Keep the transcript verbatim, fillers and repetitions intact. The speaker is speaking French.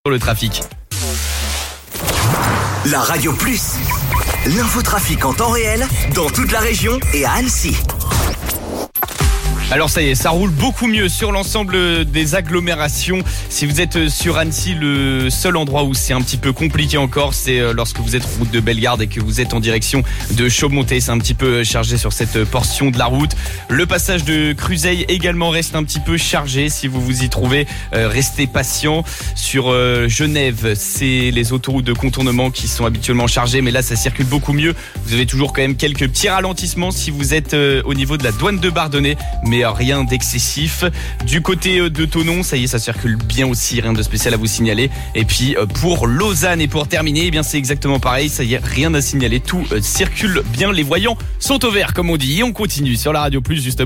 sur le trafic. La Radio Plus, l'infotrafic en temps réel dans toute la région et à Annecy. Alors ça y est, ça roule beaucoup mieux sur l'ensemble des agglomérations. Si vous êtes sur Annecy, le seul endroit où c'est un petit peu compliqué encore, c'est lorsque vous êtes route de Bellegarde et que vous êtes en direction de Chaumonté. C'est un petit peu chargé sur cette portion de la route. Le passage de Cruseille également reste un petit peu chargé. Si vous vous y trouvez, euh, restez patient. Sur euh, Genève, c'est les autoroutes de contournement qui sont habituellement chargées, mais là ça circule beaucoup mieux. Vous avez toujours quand même quelques petits ralentissements si vous êtes euh, au niveau de la douane de Bardonnay, mais rien d'excessif. Du côté de Thonon, ça y est, ça circule bien aussi, rien de spécial à vous signaler. Et puis pour Lausanne et pour terminer, eh bien c'est exactement pareil, ça y est, rien à signaler, tout circule bien, les voyants sont au vert comme on dit. Et on continue sur la Radio Plus justement.